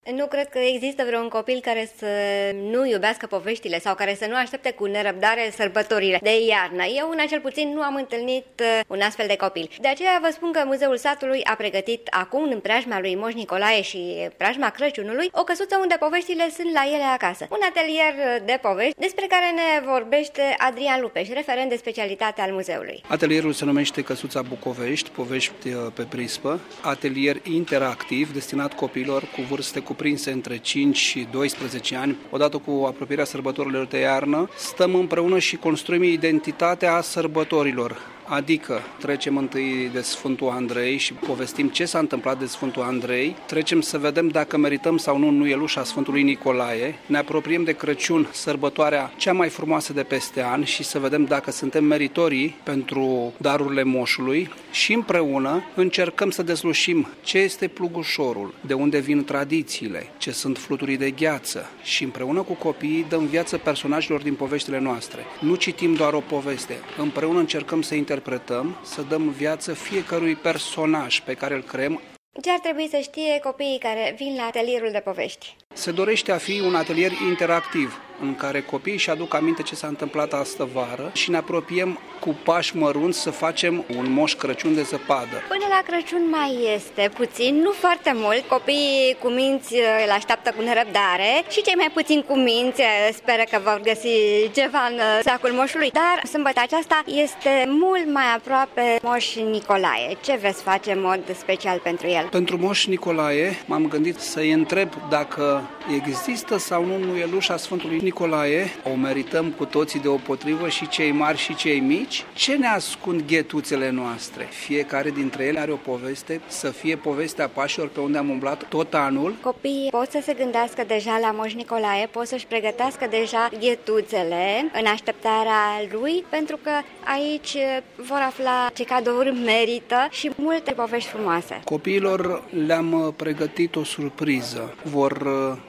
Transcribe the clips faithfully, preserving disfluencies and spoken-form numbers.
Nu cred că există vreun copil care să nu iubească poveștile sau care să nu aștepte cu nerăbdare sărbătorile de iarnă. Eu, una cel puțin, nu am întâlnit un astfel de copil. De aceea vă spun că Muzeul Satului a pregătit acum, în preajma lui Moș Nicolae și preajma Crăciunului, o căsuță unde poveștile sunt la ele acasă. Un atelier de povești despre care ne vorbește Adrian Lupeș, referent de specialitate al muzeului. Atelierul se numește Căsuța Bucovești, povești pe prispă, atelier interactiv destinat copiilor cu vârste cuprinse între cinci și doisprezece ani. Odată cu apropierea sărbătorilor de iarnă, stăm împreună și construim identitatea sărbătorilor. Adică trecem întâi de Sfântul Andrei și povestim ce s-a întâmplat de Sfântul Andrei, trecem să vedem dacă merităm sau nu nuielușa Sfântului Nicolae, ne apropiem de Crăciun, sărbătoarea cea mai frumoasă de peste an, și să vedem dacă suntem meritorii pentru darurile moșului, și împreună încercăm să deslușim ce este plugușorul, de unde vin tradițiile, ce sunt fluturii de gheață, și împreună cu copiii dăm viață personajelor din poveștile noastre. Nu citim doar o poveste, împreună încercăm să interpretăm, să dăm viață fiecărui personaj pe care îl creăm. Ce ar trebui să știe copiii care vin la atelierul de povești? Se dorește a fi un atelier interactiv, în care copiii își aduc aminte ce s-a întâmplat astă vară și ne apropiem cu pași mărunți să facem un Moș Crăciun de zăpadă. Până la Crăciun mai este puțin, nu foarte mult. Copiii cu minți îl așteaptă cu nerăbdare și cei mai puțin cu minți speră că vor găsi ceva în sacul moșului. Dar sâmbătă aceasta este mult mai aproape Moș Nicolae. Ce veți face în mod special pentru el? Pentru Moș Nicolae m-am gândit să-i întreb dacă există sau nu nuielușa Sfântului Nicolae. O merităm cu toții deopotrivă, și cei mari și cei mici. Ce ne ascund ghetuțele noastre? Fiecare dintre ele are o poveste, să fie povestea pașilor pe unde am umblat tot anul. Copiii pot să se gândească deja la Moș Nicolae, pot să-și pregătească deja ghetuțele în așteptarea lui, pentru că aici vor afla ce cadouri merită și multe povești frumoase. Copiilor le-am pregătit o surpriză. Vor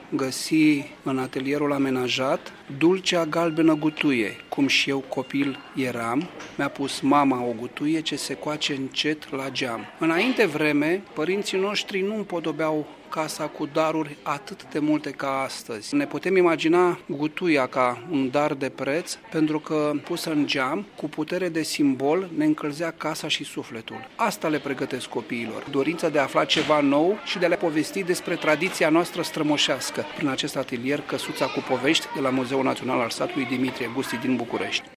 găsi în atelierul amenajat dulcea galbenă gutuie. Cum și eu copil eram, mi-a pus mama o gutuie ce se coace încet la geam. Înainte vreme, părinții noștri nu împodobeau casa cu daruri atât de multe ca astăzi. Ne putem imagina gutuia ca un dar de preț, pentru că pusă în geam, cu putere de simbol, ne încălzea casa și sufletul. Asta le pregătesc copiilor. Dorința de a afla ceva nou și de a le povesti despre tradiția noastră strămoșească prin acest atelier Căsuța cu povești de la Muzeul Național al Satului Dimitrie Gusti din București.